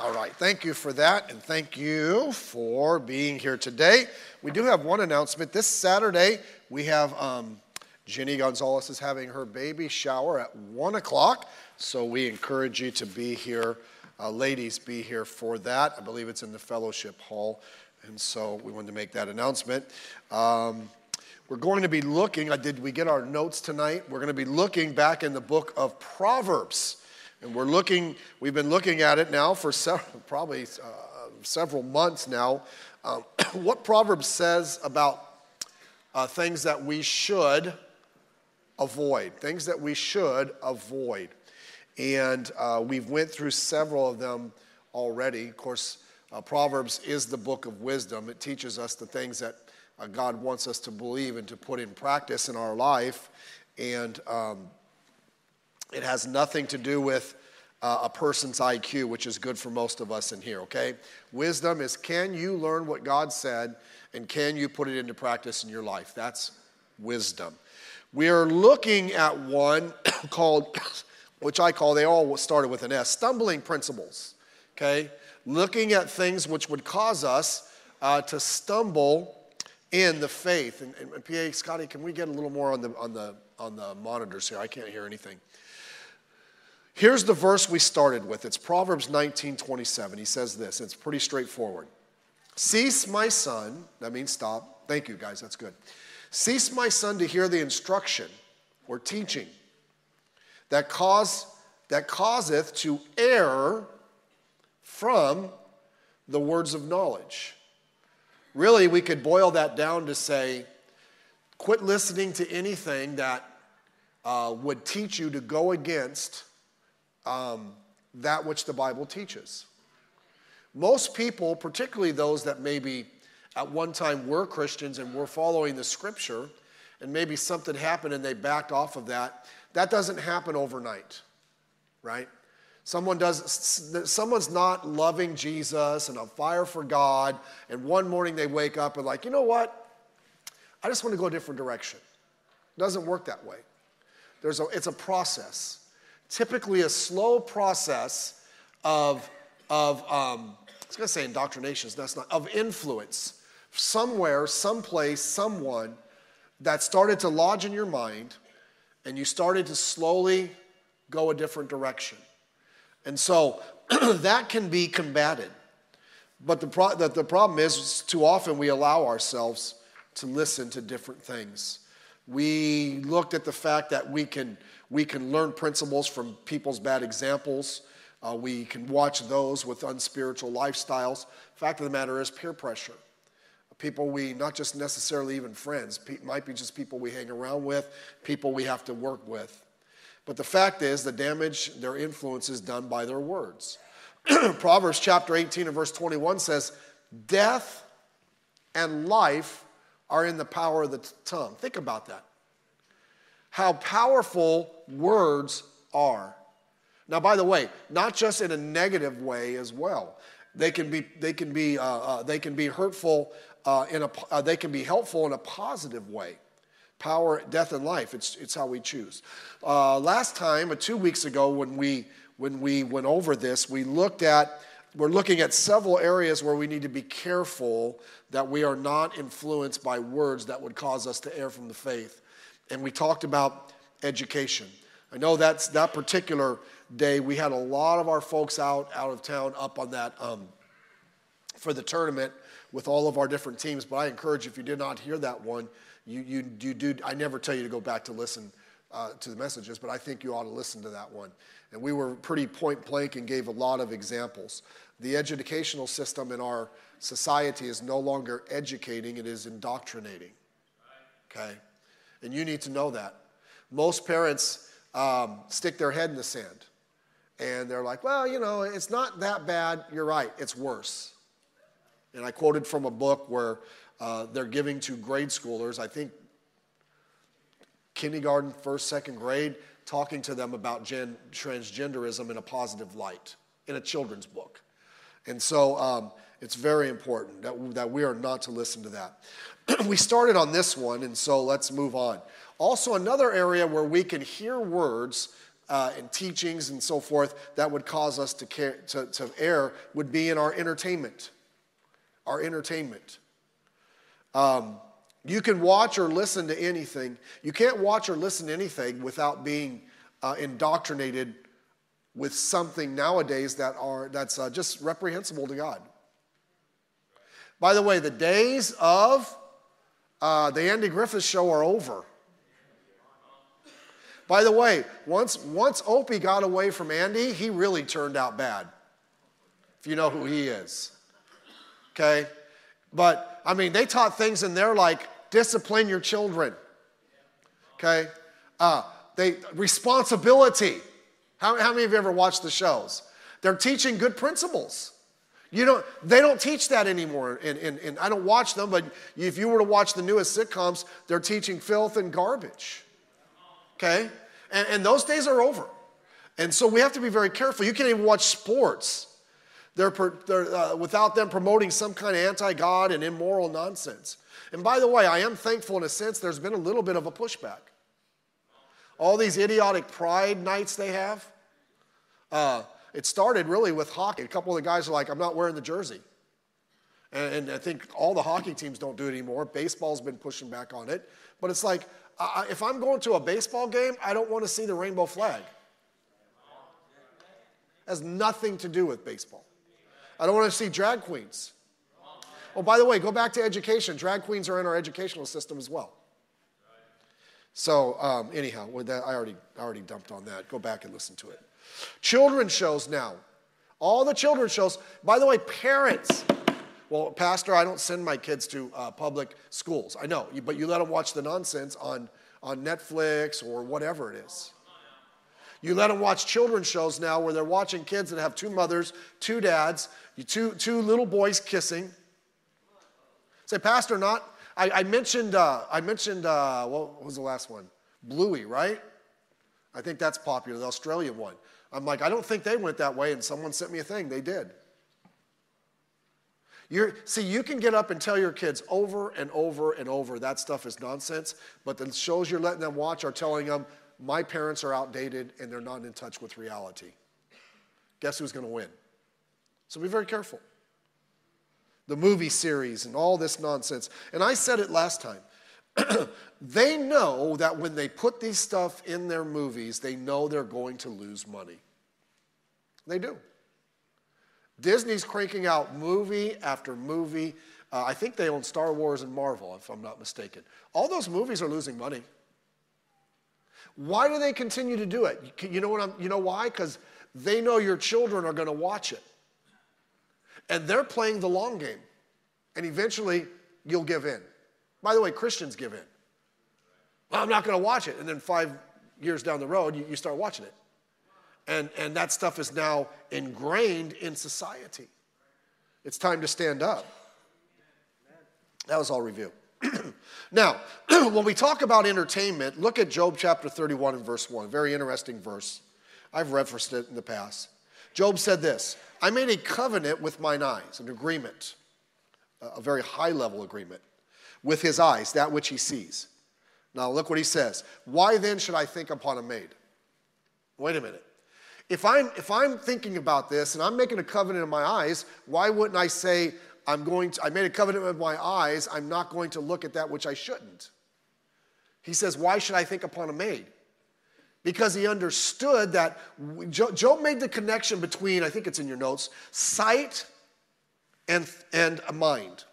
All right, thank you for that, and thank you for being here today. We do have one announcement. This Saturday, we have Jenny Gonzalez is having her baby shower at 1 o'clock, so we encourage you to be here. Ladies, be here for that. I believe it's in the fellowship hall, and so we wanted to make that announcement. We're going to be looking, did we get our notes tonight? We're going to be looking back in the book of Proverbs. And we've been looking at it now for several months now. What Proverbs says about things that we should avoid. Things that we should avoid. And we've went through several of them already. Of course, Proverbs is the book of wisdom. It teaches us the things that God wants us to believe and to put in practice in our life. And it has nothing to do with a person's IQ, which is good for most of us in here, okay? Wisdom is, can you learn what God said, and can you put it into practice in your life? That's wisdom. We are looking at one called, which I call, they all started with an S, stumbling principles, okay? Looking at things which would cause us to stumble in the faith. And PA, Scotty, can we get a little more on the monitors here? I can't hear anything. Here's the verse we started with. It's Proverbs 19:27. He says this. It's pretty straightforward. Cease, my son. That means stop. Thank you, guys. That's good. Cease, my son, to hear the instruction or teaching that causeth to err from the words of knowledge. Really, we could boil that down to say, quit listening to anything that would teach you to go against that which the Bible teaches. Most people, particularly those that maybe at one time were Christians and were following the scripture, and maybe something happened and they backed off of that, that doesn't happen overnight, right? Someone's not loving Jesus and on fire for God, and one morning they wake up and like, you know what? I just want to go a different direction. It doesn't work that way. It's a process. Typically a slow process of I was going to say indoctrination, that's not, of influence. Somewhere, someplace, someone that started to lodge in your mind, and you started to slowly go a different direction. And so that can be combated. But the problem is too often we allow ourselves to listen to different things. We looked at the fact that we can learn principles from people's bad examples. We can watch those with unspiritual lifestyles. Fact of the matter is peer pressure. People we, not just necessarily even friends, might be just people we hang around with, people we have to work with. But the fact is the damage, their influence is done by their words. Proverbs chapter 18 and verse 21 says, death and life are in the power of the tongue. Think about that. How powerful words are. Now, by the way, not just in a negative way as well. They can be hurtful. They can be helpful in a positive way. Power, death, and life. It's how we choose. Last time, 2 weeks ago, when we went over this, we're looking at several areas where we need to be careful that we are not influenced by words that would cause us to err from the faith. And we talked about education. I know that particular day we had a lot of our folks out of town up on that for the tournament with all of our different teams. But I encourage you, if you did not hear that one, you do. I never tell you to go back to listen to the messages, but I think you ought to listen to that one. And we were pretty point blank and gave a lot of examples. The educational system in our society is no longer educating, it is indoctrinating. Okay? And you need to know that. Most parents stick their head in the sand. And they're like, well, it's not that bad. You're right, it's worse. And I quoted from a book where they're giving to grade schoolers, I think kindergarten, first, second grade, talking to them about transgenderism in a positive light, in a children's book. And so it's very important that we are not to listen to that. We started on this one, and so let's move on. Also, another area where we can hear words and teachings and so forth that would cause us to err would be in our entertainment. Our entertainment. You can watch or listen to anything. You can't watch or listen to anything without being indoctrinated with something nowadays that's just reprehensible to God. By the way, the days of the Andy Griffith Show are over. By the way, once Opie got away from Andy, he really turned out bad, if you know who he is. Okay? But, I mean, they taught things in there like discipline your children. Okay? Responsibility. How many of you ever watched the shows? They're teaching good principles. They don't teach that anymore. And I don't watch them, but if you were to watch the newest sitcoms, they're teaching filth and garbage. Okay? And those days are over. And so we have to be very careful. You can't even watch sports. They're without them promoting some kind of anti-God and immoral nonsense. And by the way, I am thankful in a sense there's been a little bit of a pushback. All these idiotic pride nights they have, it started really with hockey. A couple of the guys are like, I'm not wearing the jersey. And I think all the hockey teams don't do it anymore. Baseball's been pushing back on it. But it's like, if I'm going to a baseball game, I don't want to see the rainbow flag. It has nothing to do with baseball. I don't want to see drag queens. Oh, by the way, go back to education. Drag queens are in our educational system as well. So anyhow, with that, I already dumped on that. Go back and listen to it. Children's shows now. All the children's shows. By the way, parents. Well, Pastor, I don't send my kids to public schools. I know, but you let them watch the nonsense on Netflix or whatever it is. You let them watch children's shows now where they're watching kids that have two mothers, two dads, two little boys kissing. Say, Pastor, not. I mentioned what was the last one? Bluey, right? I think that's popular, the Australian one. I'm like, I don't think they went that way, and someone sent me a thing. They did. You can get up and tell your kids over and over and over that stuff is nonsense, but the shows you're letting them watch are telling them, my parents are outdated and they're not in touch with reality. Guess who's going to win? So be very careful. The movie series and all this nonsense. And I said it last time. They know that when they put these stuff in their movies, they know they're going to lose money. They do. Disney's cranking out movie after movie. I think they own Star Wars and Marvel, if I'm not mistaken. All those movies are losing money. Why do they continue to do it? You know why? Because they know your children are going to watch it. And they're playing the long game. And eventually, you'll give in. By the way, Christians give in. Well, I'm not going to watch it. And then 5 years down the road, you start watching it. And that stuff is now ingrained in society. It's time to stand up. That was all review. Now, when we talk about entertainment, look at Job chapter 31 and verse 1. Very interesting verse. I've referenced it in the past. Job said this, I made a covenant with mine eyes, an agreement, a very high-level agreement, with his eyes, that which he sees. Now, look what he says. Why then should I think upon a maid? Wait a minute. If I'm thinking about this and I'm making a covenant in my eyes, why wouldn't I say, I made a covenant with my eyes, I'm not going to look at that which I shouldn't? He says, why should I think upon a maid? Because he understood that Job made the connection between, I think it's in your notes, sight and a mind.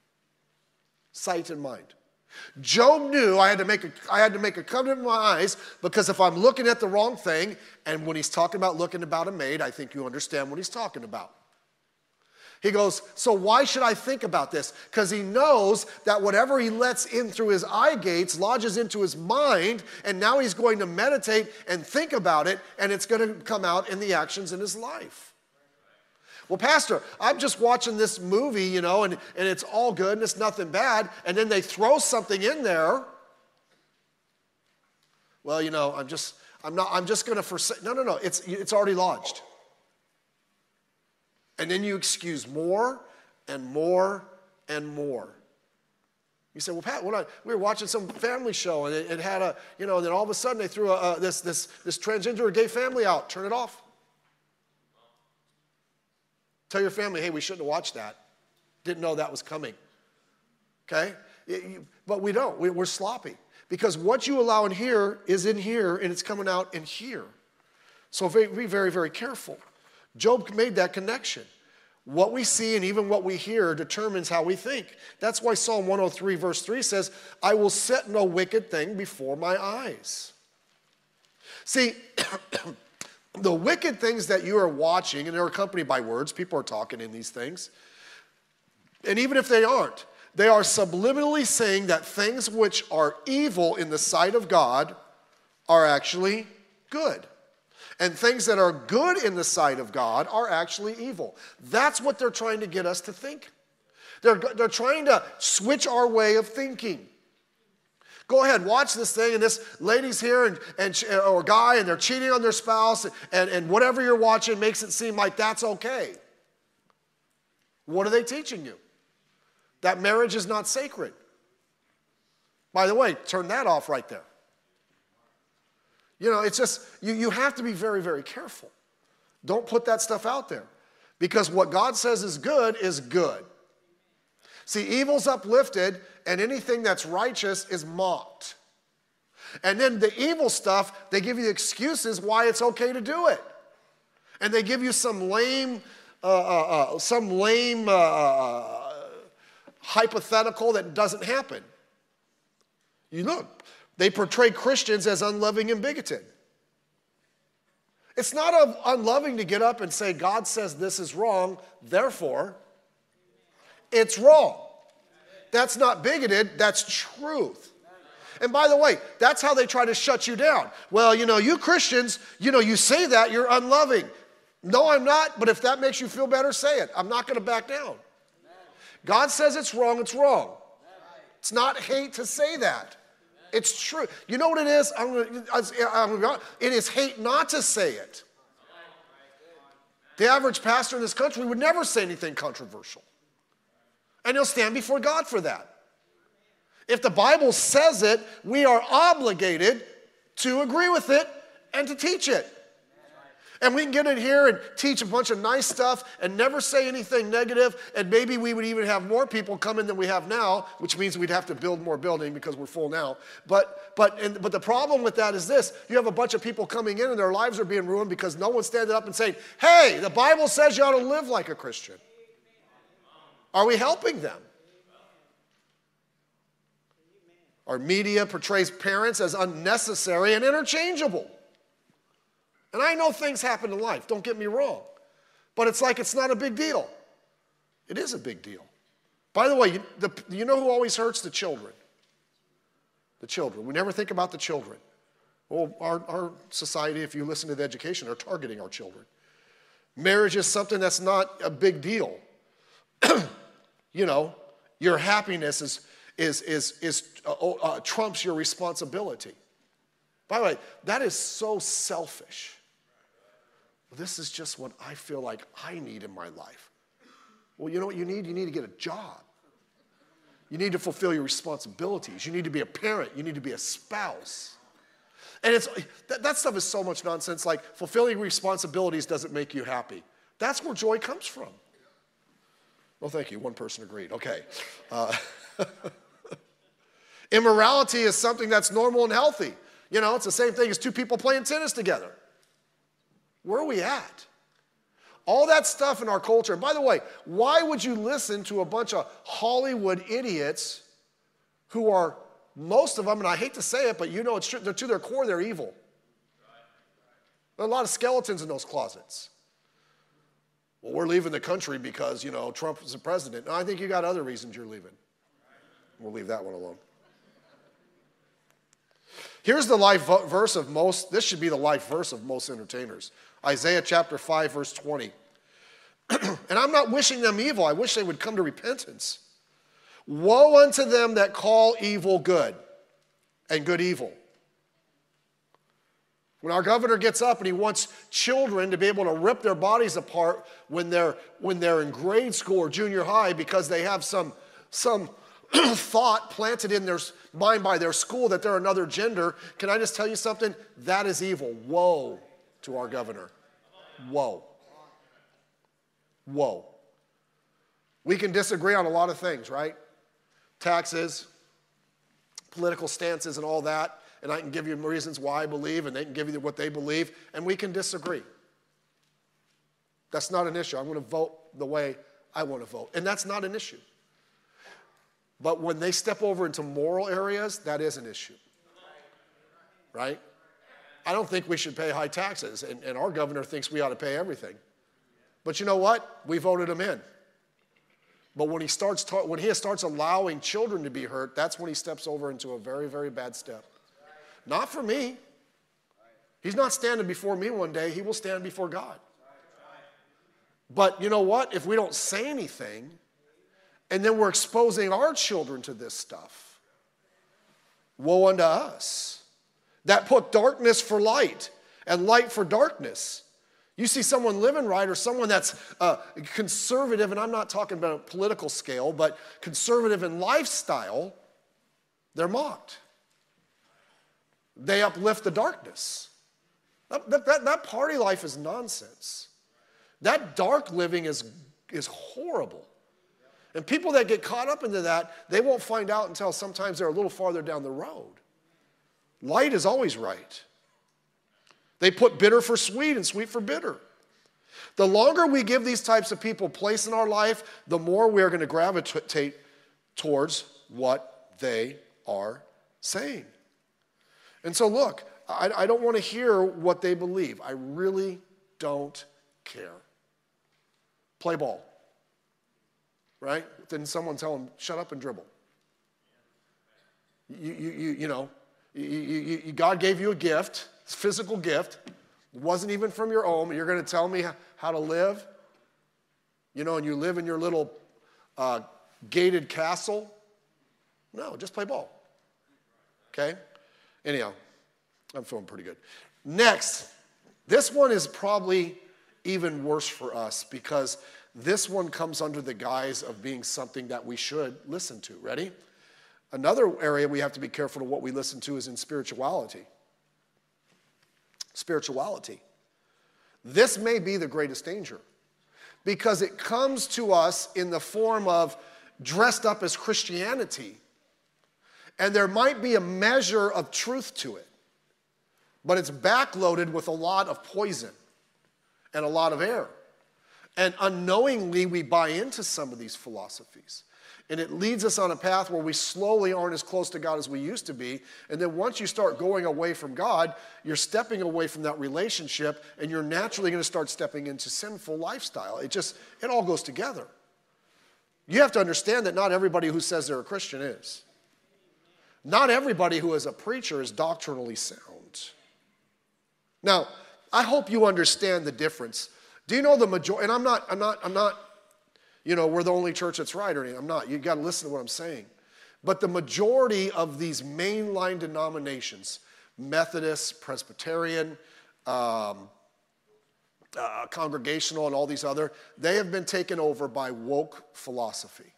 Sight and mind. Job knew I had to make a covenant with my eyes because if I'm looking at the wrong thing, and when he's talking about looking about a maid, I think you understand what he's talking about. He goes, so why should I think about this? Because he knows that whatever he lets in through his eye gates lodges into his mind, and now he's going to meditate and think about it, and it's going to come out in the actions in his life. Well, Pastor, I'm just watching this movie, and it's all good and it's nothing bad, and then they throw something in there. Well, I'm just going to forsake. No, it's already lodged. And then you excuse more and more and more. You say, well, Pat, we were watching some family show, and it had a, then all of a sudden they threw this transgender or gay family out. Turn it off. Tell your family, hey, we shouldn't have watched that. Didn't know that was coming. Okay? But we don't. We're sloppy. Because what you allow in here is in here, and it's coming out in here. So be very, very careful. Job made that connection. What we see and even what we hear determines how we think. That's why Psalm 103 verse 3 says, I will set no wicked thing before my eyes. See, the wicked things that you are watching, and they're accompanied by words, people are talking in these things, and even if they aren't, they are subliminally saying that things which are evil in the sight of God are actually good. And things that are good in the sight of God are actually evil. That's what they're trying to get us to think. They're trying to switch our way of thinking. Go ahead, watch this thing, and this lady's here or guy, and they're cheating on their spouse, and whatever you're watching makes it seem like that's okay. What are they teaching you? That marriage is not sacred. By the way, turn that off right there. It's just, you have to be very, very careful. Don't put that stuff out there. Because what God says is good is good. See, evil's uplifted, and anything that's righteous is mocked. And then the evil stuff, they give you excuses why it's okay to do it. And they give you some lame hypothetical that doesn't happen. You look, they portray Christians as unloving and bigoted. It's not unloving to get up and say, God says this is wrong, therefore, it's wrong. That's not bigoted, that's truth. And by the way, that's how they try to shut you down. Well, you Christians, you say that, you're unloving. No, I'm not, but if that makes you feel better, say it. I'm not going to back down. God says it's wrong, it's wrong. It's not hate to say that. It's true. You know what it is? It is hate not to say it. The average pastor in this country would never say anything controversial. And he'll stand before God for that. If the Bible says it, we are obligated to agree with it and to teach it. And we can get in here and teach a bunch of nice stuff and never say anything negative, and maybe we would even have more people come in than we have now, which means we'd have to build more building because we're full now. But the problem with that is this. You have a bunch of people coming in and their lives are being ruined because no one's standing up and saying, hey, the Bible says you ought to live like a Christian. Are we helping them? Our media portrays parents as unnecessary and interchangeable. And I know things happen in life, don't get me wrong. But it's like it's not a big deal. It is a big deal. By the way, you know who always hurts? The children. The children. We never think about the children. Well, our society, if you listen to the education, are targeting our children. Marriage is something that's not a big deal. Your happiness trumps your responsibility. By the way, that is so selfish. This is just what I feel like I need in my life. Well, you know what you need? You need to get a job. You need to fulfill your responsibilities. You need to be a parent. You need to be a spouse. And that stuff is so much nonsense, like fulfilling responsibilities doesn't make you happy. That's where joy comes from. Well, thank you. One person agreed. Okay. Immorality is something that's normal and healthy. It's the same thing as two people playing tennis together. Where are we at? All that stuff in our culture. And by the way, why would you listen to a bunch of Hollywood idiots who are, most of them, and I hate to say it, but it's true, to their core, they're evil. There are a lot of skeletons in those closets. Well, we're leaving the country because, Trump is the president. No, I think you got other reasons you're leaving. We'll leave that one alone. Here's the life verse of most, this should be the life verse of most entertainers. Isaiah chapter 5, verse 20. And I'm not wishing them evil. I wish they would come to repentance. Woe unto them that call evil good and good evil. When our governor gets up and he wants children to be able to rip their bodies apart when they're in grade school or junior high because they have some thought planted in their mind by their school that they're another gender, can I just tell you something? That is evil. Woe to our governor. Woe. Woe. We can disagree on a lot of things, right? Taxes, political stances and all that, and I can give you reasons why I believe, and they can give you what they believe, and we can disagree. That's not an issue. I'm going to vote the way I want to vote, and that's not an issue. But when they step over into moral areas, that is an issue, right? I don't think we should pay high taxes, and our governor thinks we ought to pay everything. But you know what? We voted him in. But when he starts allowing children to be hurt, that's when he steps over into a very, very bad step. Not for me. He's not standing before me one day. He will stand before God. But you know what? If we don't say anything, and then we're exposing our children to this stuff, woe unto us. That put darkness for light and light for darkness. You see someone living right or someone that's conservative, and I'm not talking about a political scale, but conservative in lifestyle, they're mocked. They uplift the darkness. That party life is nonsense. That dark living is horrible. And people that get caught up into that, they won't find out until sometimes they're a little farther down the road. Light is always right. They put bitter for sweet and sweet for bitter. The longer we give these types of people place in our life, the more we're going to gravitate towards what they are saying. And so look, I don't want to hear what they believe. I really don't care. Play ball. Right? Then someone tell them, shut up and dribble. God gave you a gift, a physical gift. It wasn't even from your own. You're going to tell me how to live? And you live in your little gated castle? No, just play ball. Okay? Anyhow, I'm feeling pretty good. Next, this one is probably even worse for us because this one comes under the guise of being something that we should listen to. Ready? Another area we have to be careful of what we listen to is in spirituality. Spirituality. This may be the greatest danger because it comes to us in the form of dressed up as Christianity. And there might be a measure of truth to it, but it's backloaded with a lot of poison and a lot of error. And unknowingly, we buy into some of these philosophies. And it leads us on a path where we slowly aren't as close to God as we used to be. And then once you start going away from God, you're stepping away from that relationship, and you're naturally going to start stepping into sinful lifestyle. It all goes together. You have to understand that not everybody who says they're a Christian is. Not everybody who is a preacher is doctrinally sound. Now, I hope you understand the difference. Do you know the majority, and I'm not, we're the only church that's right or anything. I'm not. You've got to listen to what I'm saying. But the majority of these mainline denominations, Methodist, Presbyterian, Congregational, and all these other, they have been taken over by woke philosophy.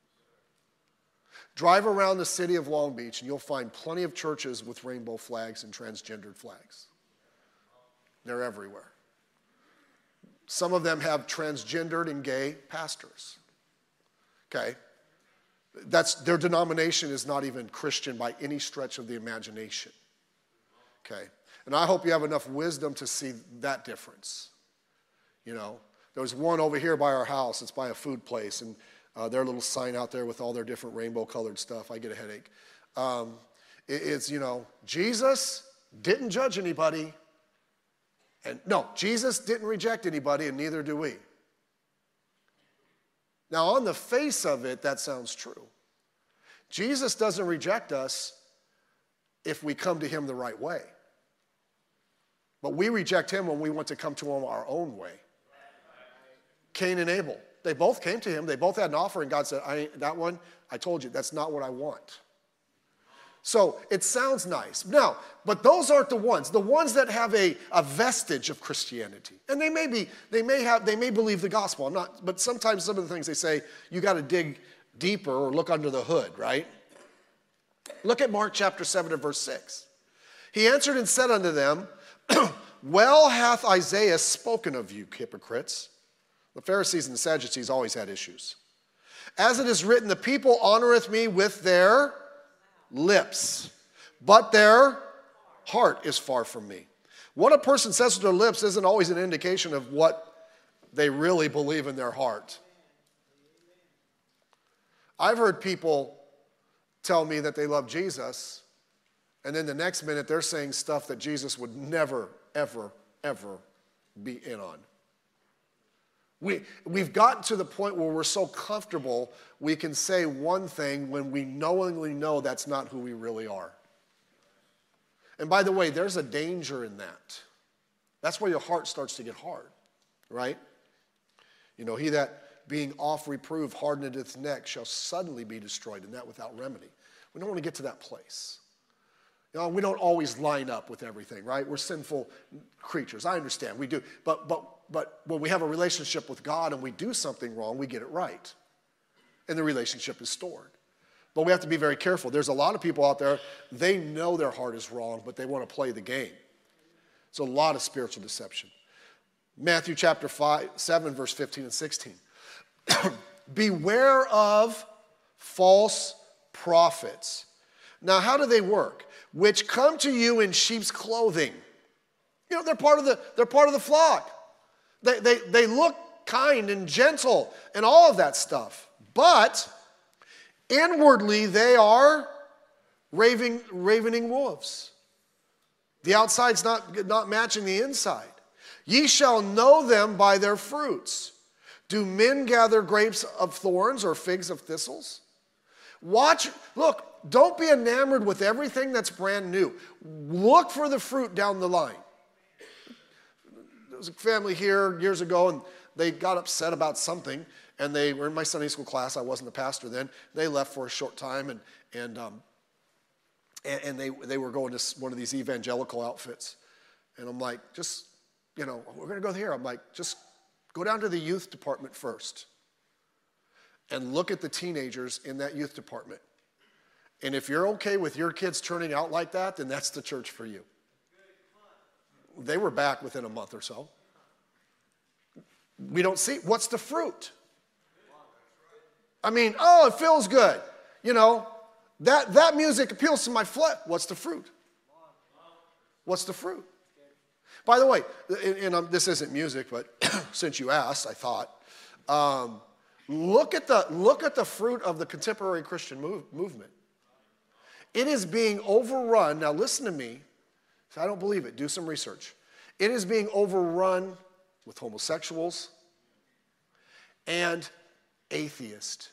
Drive around the city of Long Beach and you'll find plenty of churches with rainbow flags and transgendered flags. They're everywhere. Some of them have transgendered and gay pastors. Okay? Their denomination is not even Christian by any stretch of the imagination. Okay? And I hope you have enough wisdom to see that difference. There was one over here by our house. It's by a food place, and their little sign out there with all their different rainbow-colored stuff. I get a headache. It's, Jesus didn't judge anybody. And no, Jesus didn't reject anybody, and neither do we. Now, on the face of it, that sounds true. Jesus doesn't reject us if we come to him the right way. But we reject him when we want to come to him our own way. Cain and Abel, they both came to him. They both had an offer, and God said, I told you, that's not what I want. So it sounds nice. Now, but those aren't the ones. The ones that have a vestige of Christianity. And they may believe the gospel. But sometimes some of the things they say, you got to dig deeper or look under the hood, right? Look at Mark chapter 7 and verse 6. He answered and said unto them, well hath Isaiah spoken of you, hypocrites. The Pharisees and the Sadducees always had issues. As it is written, the people honoreth me with their lips, but their heart is far from me. What a person says with their lips isn't always an indication of what they really believe in their heart. I've heard people tell me that they love Jesus, and then the next minute they're saying stuff that Jesus would never, ever, ever be in on. We've gotten to the point where we're so comfortable we can say one thing when we knowingly know that's not who we really are. And by the way, there's a danger in that. That's where your heart starts to get hard, right? You know, he that being oft reproved hardeneth its neck shall suddenly be destroyed, and that without remedy. We don't want to get to that place. You know, we don't always line up with everything, right? We're sinful creatures. I understand, we do. But when we have a relationship with God and we do something wrong, we get it right. And the relationship is stored. But we have to be very careful. There's a lot of people out there, they know their heart is wrong, but they want to play the game. It's a lot of spiritual deception. Matthew chapter 7, verse 15 and 16. Beware of false prophets. Now, how do they work? Which come to you in sheep's clothing. You know, they're part of the flock. They look kind and gentle and all of that stuff. But inwardly they are ravening wolves. The outside's not matching the inside. Ye shall know them by their fruits. Do men gather grapes of thorns or figs of thistles? Look, don't be enamored with everything that's brand new. Look for the fruit down the line. There was a family here years ago, and they got upset about something, and they were in my Sunday school class. I wasn't a pastor then. They left for a short time, and they were going to one of these evangelical outfits. And I'm like, we're going to go here. I'm like, just go down to the youth department first and look at the teenagers in that youth department. And if you're okay with your kids turning out like that, then that's the church for you. They were back within a month or so. We don't see, what's the fruit? I mean, it feels good. You know, that music appeals to my flesh. What's the fruit? What's the fruit? By the way, and this isn't music, but since you asked, I thought, look at the fruit of the contemporary Christian movement. It is being overrun. Now listen to me. I don't believe it. Do some research. It is being overrun with homosexuals and atheists.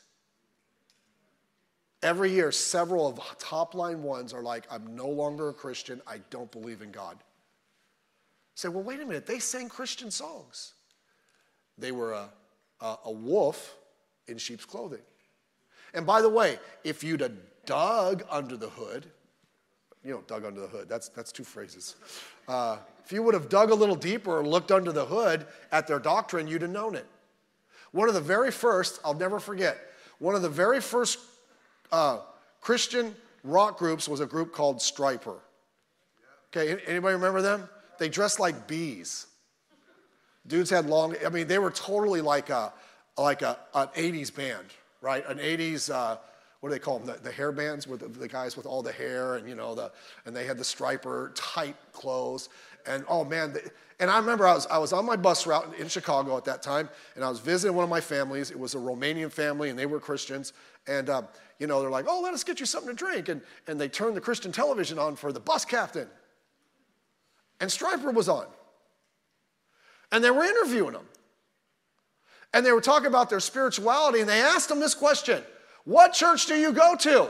Every year, several of the top-line ones are like, I'm no longer a Christian. I don't believe in God. Say, well, wait a minute. They sang Christian songs. They were a wolf in sheep's clothing. And by the way, if you'd have dug under the hood, dug under the hood, that's two phrases. If you would have dug a little deeper or looked under the hood at their doctrine, you'd have known it. One of the very first, I'll never forget, one of the very first Christian rock groups was a group called Stryper. Okay, anybody remember them? They dressed like bees. Dudes had long, they were totally like an 80s band, right? An 80s, what do they call them? The hair bands with the guys with all the hair and, and they had the Stryper tight clothes. And oh man, and I remember I was on my bus route in Chicago at that time, and I was visiting one of my families. It was a Romanian family, and they were Christians. And, they're like, oh, let us get you something to drink. And they turned the Christian television on for the bus captain. And Stryper was on. And they were interviewing him. And they were talking about their spirituality, and they asked him this question: what church do you go to?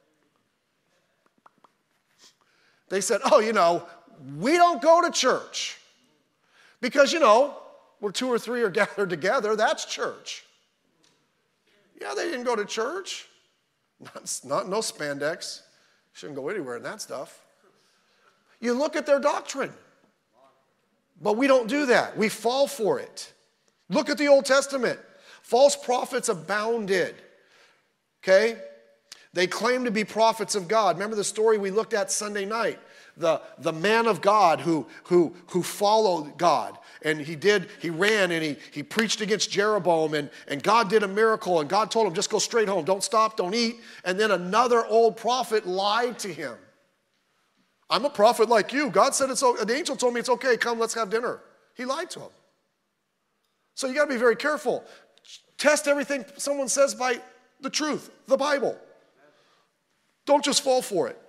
They said, we don't go to church. Because, where two or three are gathered together, that's church. Yeah, they didn't go to church. No spandex. Shouldn't go anywhere in that stuff. You look at their doctrine. But we don't do that. We fall for it. Look at the Old Testament. False prophets abounded. Okay? They claim to be prophets of God. Remember the story we looked at Sunday night? The man of God who followed God. And he ran and he preached against Jeroboam, and God did a miracle, and God told him, just go straight home, don't stop, don't eat. And then another old prophet lied to him. I'm a prophet like you. God said it's okay. The angel told me it's okay, come, let's have dinner. He lied to him. So you got to be very careful. Test everything someone says by the truth, the Bible. Don't just fall for it.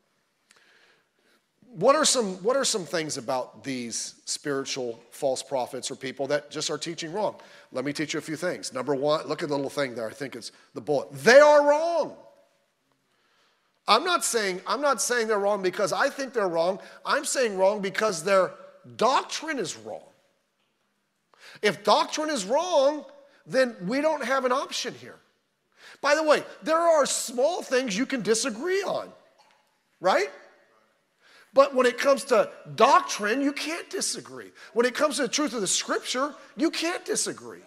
What are some things about these spiritual false prophets or people that just are teaching wrong? Let me teach you a few things. Number one, look at the little thing there. I think it's the bullet. They are wrong. I'm not saying they're wrong because I think they're wrong. I'm saying wrong because their doctrine is wrong. If doctrine is wrong, then we don't have an option here. By the way, there are small things you can disagree on, right? But when it comes to doctrine, you can't disagree. When it comes to the truth of the Scripture, you can't disagree.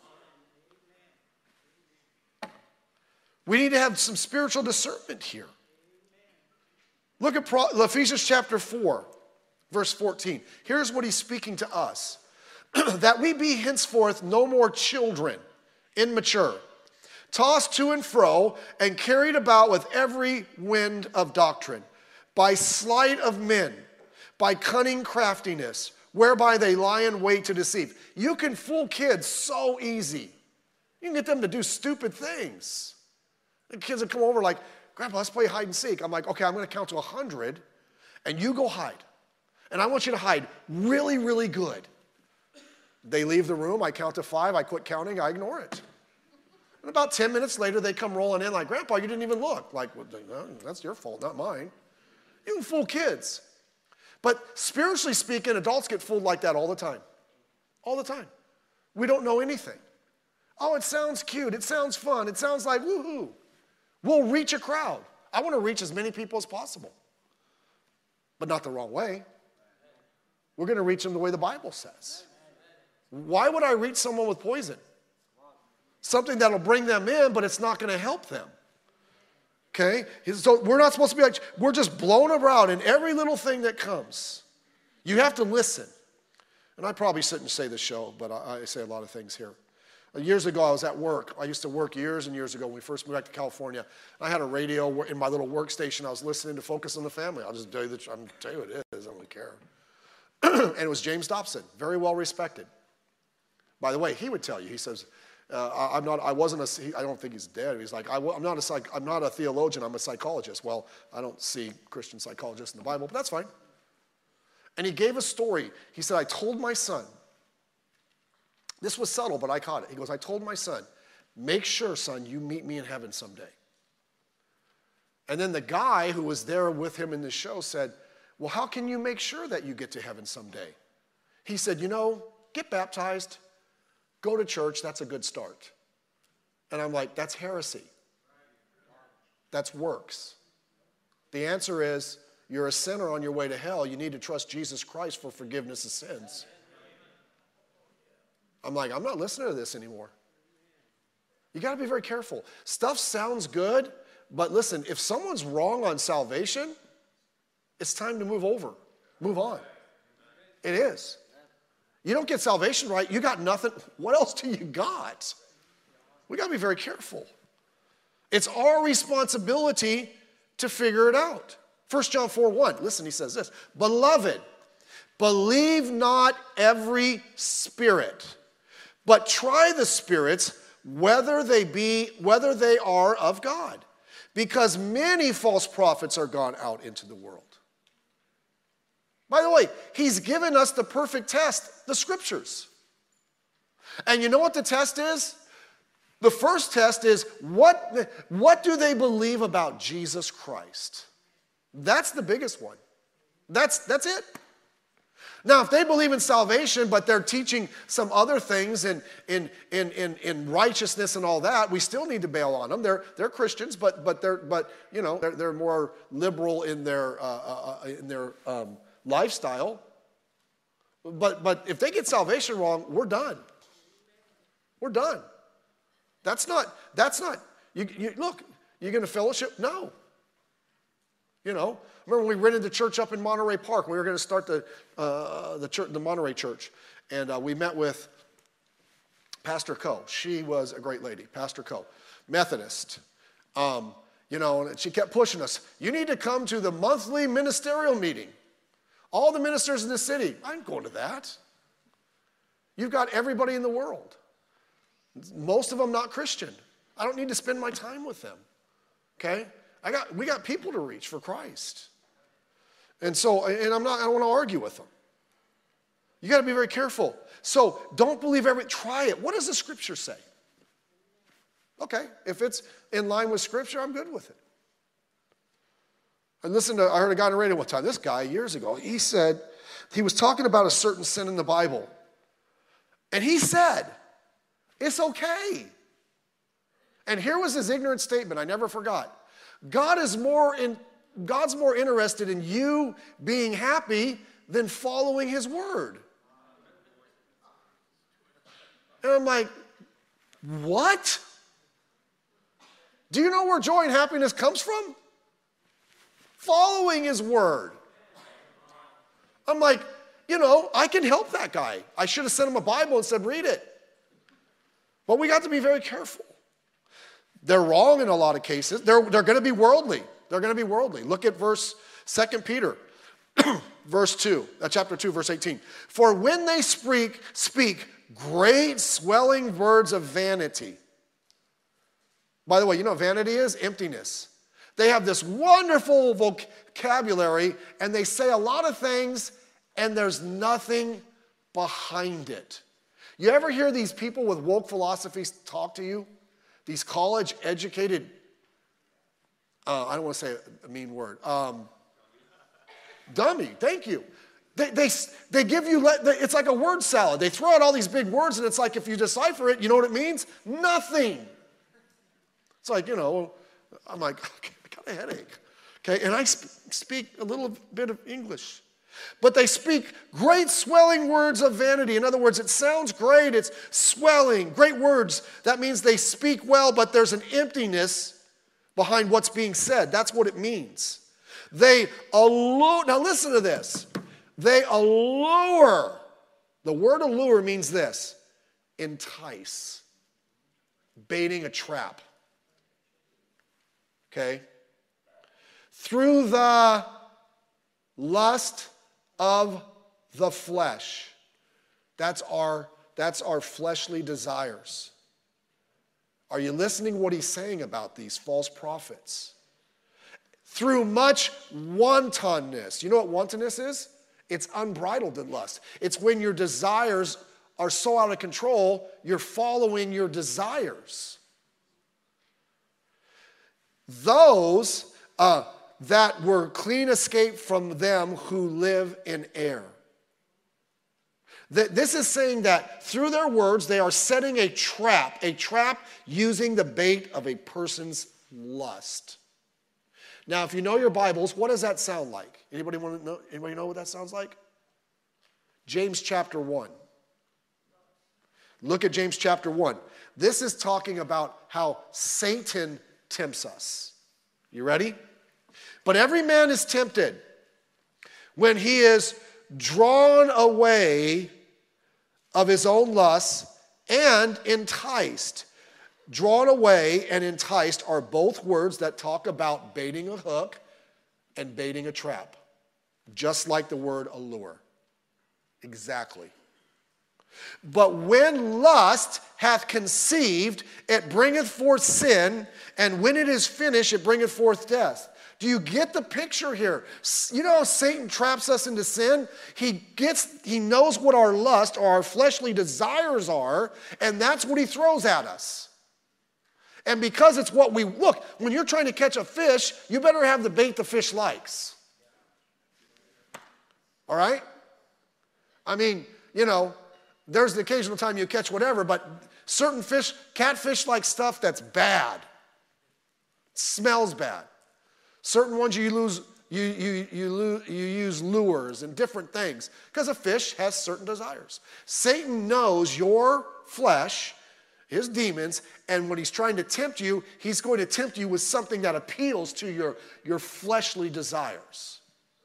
We need to have some spiritual discernment here. Look at Ephesians chapter 4, verse 14. Here's what he's speaking to us. That we be henceforth no more children, immature, tossed to and fro, and carried about with every wind of doctrine, by sleight of men, by cunning craftiness, whereby they lie in wait to deceive. You can fool kids so easy. You can get them to do stupid things. The kids will come over like, Grandpa, let's play hide and seek. I'm like, okay, I'm going to count to 100, and you go hide. And I want you to hide really, really good. They leave the room, I count to 5, I quit counting, I ignore it. And about 10 minutes later, they come rolling in like, Grandpa, you didn't even look. Like, well, that's your fault, not mine. You can fool kids. But spiritually speaking, adults get fooled like that all the time. All the time. We don't know anything. Oh, it sounds cute. It sounds fun. It sounds like woohoo. We'll reach a crowd. I want to reach as many people as possible. But not the wrong way. We're going to reach them the way the Bible says. Why would I reach someone with poison? Something that'll bring them in, but it's not going to help them. Okay? So we're not supposed to be like, we're just blown around in every little thing that comes. You have to listen. And I probably shouldn't say this show, but I say a lot of things here. Years ago, I was at work. I used to work years and years ago when we first moved back to California. I had a radio in my little workstation. I was listening to Focus on the Family. I'll just tell you what it is. I don't care. And it was James Dobson, very well respected. By the way, he would tell you, he says, I don't think he's dead. He's like, I'm not a theologian, I'm a psychologist. Well, I don't see Christian psychologists in the Bible, but that's fine. And he gave a story. He said, I told my son, this was subtle, but I caught it. He goes, I told my son, make sure, son, you meet me in heaven someday. And then the guy who was there with him in the show said, well, how can you make sure that you get to heaven someday? He said, get baptized. Go to church, that's a good start. And I'm like, that's heresy. That's works. The answer is, you're a sinner on your way to hell. You need to trust Jesus Christ for forgiveness of sins. I'm like, I'm not listening to this anymore. You got to be very careful. Stuff sounds good, but listen, if someone's wrong on salvation, it's time to move on. It is. You don't get salvation right, you got nothing. What else do you got? We got to be very careful. It's our responsibility to figure it out. 1 John 4:1, listen, he says this, Beloved, believe not every spirit, but try the spirits whether they are of God, because many false prophets are gone out into the world. By the way, he's given us the perfect test, the scriptures. And you know what the test is? The first test is, what do they believe about Jesus Christ? That's the biggest one. That's it. Now, if they believe in salvation, but they're teaching some other things in righteousness and all that, we still need to bail on them. They're Christians, but they're more liberal in their lifestyle. But if they get salvation wrong, we're done. We're done. That's not Look, you're going to fellowship? No. You know, remember when we rented the church up in Monterey Park? We were going to start the Monterey church. And we met with Pastor Coe. She was a great lady, Pastor Coe, Methodist. You know, and she kept pushing us. You need to come to the monthly ministerial meeting. All the ministers in the city. I ain't going to that. You've got everybody in the world. Most of them not Christian. I don't need to spend my time with them. Okay? We got people to reach for Christ. And so, I don't want to argue with them. You got to be very careful. So don't believe try it. What does the scripture say? Okay, if it's in line with scripture, I'm good with it. And I heard a guy on the radio one time, this guy years ago, he said, he was talking about a certain sin in the Bible. And he said, it's okay. And here was his ignorant statement, I never forgot. God's more interested in you being happy than following his word. And I'm like, what? Do you know where joy and happiness comes from? Following his word. I'm like, you know, I can help that guy. I should have sent him a Bible and said, read it. But we got to be very careful. They're wrong in a lot of cases. They're going to be worldly. They're going to be worldly. Look at 2 Peter, chapter 2, verse 18. For when they speak great swelling words of vanity. By the way, you know what vanity is? Emptiness. They have this wonderful vocabulary, and they say a lot of things, and there's nothing behind it. You ever hear these people with woke philosophies talk to you? These college-educated, I don't want to say a mean word, dummy, thank you. They give you, it's like a word salad. They throw out all these big words, and it's like if you decipher it, you know what it means? Nothing. It's like, you know, I'm like, okay, I got a headache. Okay, and I speak a little bit of English. But they speak great swelling words of vanity. In other words, it sounds great, it's swelling, great words. That means they speak well, but there's an emptiness behind what's being said. That's what it means. Now listen to this. They allure. The word allure means this: entice, baiting a trap. Okay? Through the lust of the flesh. That's our fleshly desires. Are you listening to what he's saying about these false prophets? Through much wantonness. You know what wantonness is? It's unbridled in lust. It's when your desires are so out of control, you're following your desires. Those that were clean escaped from them who live in error. This is saying that through their words, they are setting a trap using the bait of a person's lust. Now, if you know your Bibles, what does that sound like? Anybody know what that sounds like? James chapter 1. Look at James chapter 1. This is talking about how Satan tempts us. You ready? But every man is tempted when he is drawn away of his own lusts and enticed. Drawn away and enticed are both words that talk about baiting a hook and baiting a trap. Just like the word allure. Exactly. But when lust hath conceived, it bringeth forth sin, and when it is finished, it bringeth forth death. Do you get the picture here? You know how Satan traps us into sin? He knows what our lust or our fleshly desires are, and that's what he throws at us. And because it's what look, when you're trying to catch a fish, you better have the bait the fish likes. All right? I mean, you know, there's the occasional time you catch whatever, but certain fish, catfish like stuff that's bad. It smells bad. Certain ones you use lures and different things because a fish has certain desires. Satan knows your flesh his demons, and when he's trying to tempt you, he's going to tempt you with something that appeals to your fleshly desires.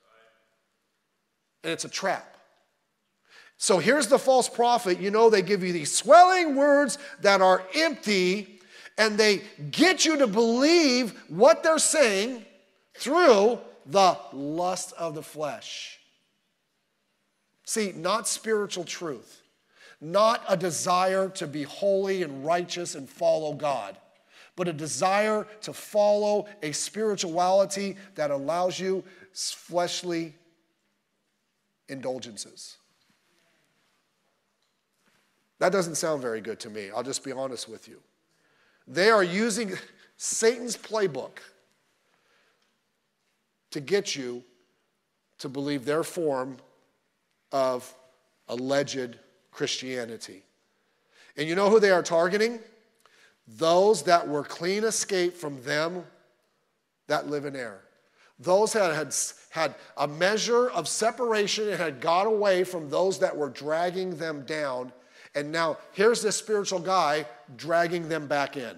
And it's a trap. So here's the false prophet. You know, they give you these swelling words that are empty, and they get you to believe what they're saying through the lust of the flesh. See, not spiritual truth, not a desire to be holy and righteous and follow God, but a desire to follow a spirituality that allows you fleshly indulgences. That doesn't sound very good to me. I'll just be honest with you. They are using Satan's playbook to get you to believe their form of alleged Christianity. And you know who they are targeting? Those that were clean escape from them that live in error. Those that had a measure of separation and had got away from those that were dragging them down. And now here's this spiritual guy dragging them back in.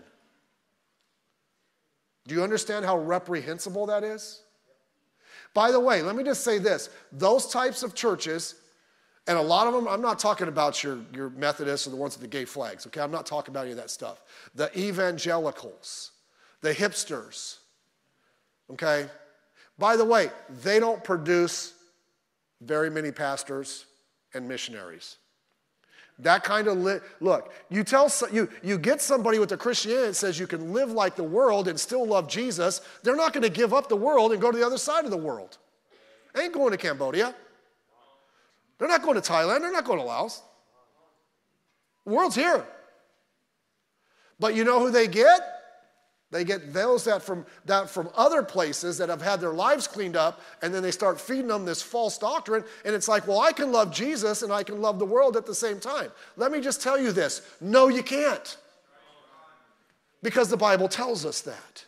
Do you understand how reprehensible that is? By the way, let me just say this. Those types of churches, and a lot of them, I'm not talking about your Methodists or the ones with the gay flags, okay? I'm not talking about any of that stuff. The evangelicals, the hipsters, okay? By the way, they don't produce very many pastors and missionaries. That kind of, look, you get somebody with a Christianity that says you can live like the world and still love Jesus, they're not going to give up the world and go to the other side of the world. They ain't going to Cambodia. They're not going to Thailand. They're not going to Laos. The world's here. But you know who they get? They get those that from other places that have had their lives cleaned up, and then they start feeding them this false doctrine, and it's like, well, I can love Jesus and I can love the world at the same time. Let me just tell you this. No, you can't. Because the Bible tells us that.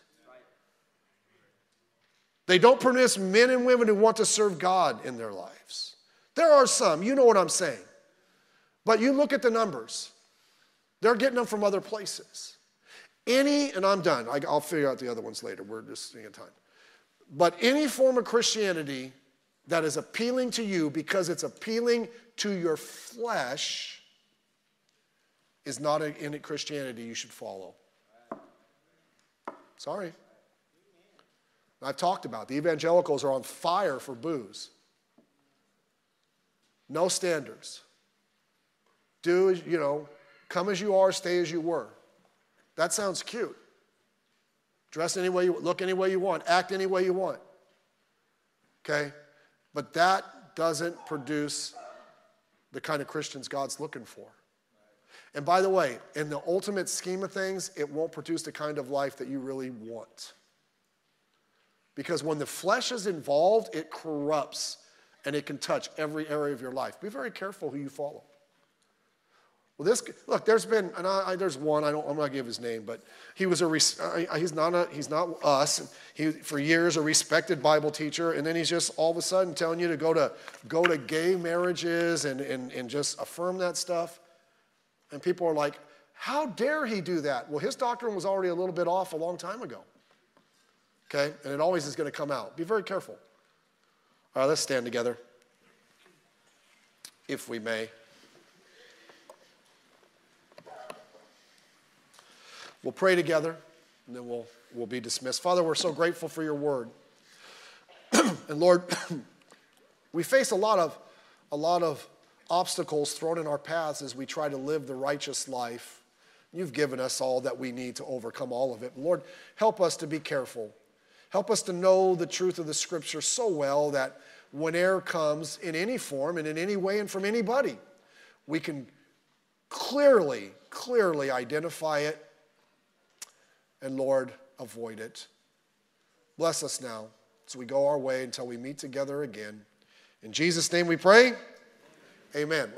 They don't produce men and women who want to serve God in their lives. There are some, you know what I'm saying. But you look at the numbers. They're getting them from other places. And I'm done. I'll figure out the other ones later. We're just seeing time. But any form of Christianity that is appealing to you because it's appealing to your flesh is not any Christianity you should follow. Sorry. I've talked about it. The evangelicals are on fire for booze. No standards. Come as you are, stay as you were. That sounds cute. Dress any way you want, look any way you want, act any way you want. Okay? But that doesn't produce the kind of Christians God's looking for. And by the way, in the ultimate scheme of things, it won't produce the kind of life that you really want. Because when the flesh is involved, it corrupts and it can touch every area of your life. Be very careful who you follow. Well, there's been, and there's one, I'm not going to give his name, but he was he's not us. He, for years, a respected Bible teacher, and then he's just all of a sudden telling you to go to gay marriages and just affirm that stuff. And people are like, how dare he do that? Well, his doctrine was already a little bit off a long time ago. Okay? And it always is going to come out. Be very careful. All right, let's stand together, if we may. We'll pray together, and then we'll be dismissed. Father, we're so grateful for your word. And Lord, we face a lot of obstacles thrown in our paths as we try to live the righteous life. You've given us all that we need to overcome all of it. Lord, help us to be careful. Help us to know the truth of the Scripture so well that when error comes in any form and in any way and from anybody, we can clearly identify it and, Lord, avoid it. Bless us now as we go our way until we meet together again. In Jesus' name we pray. Amen.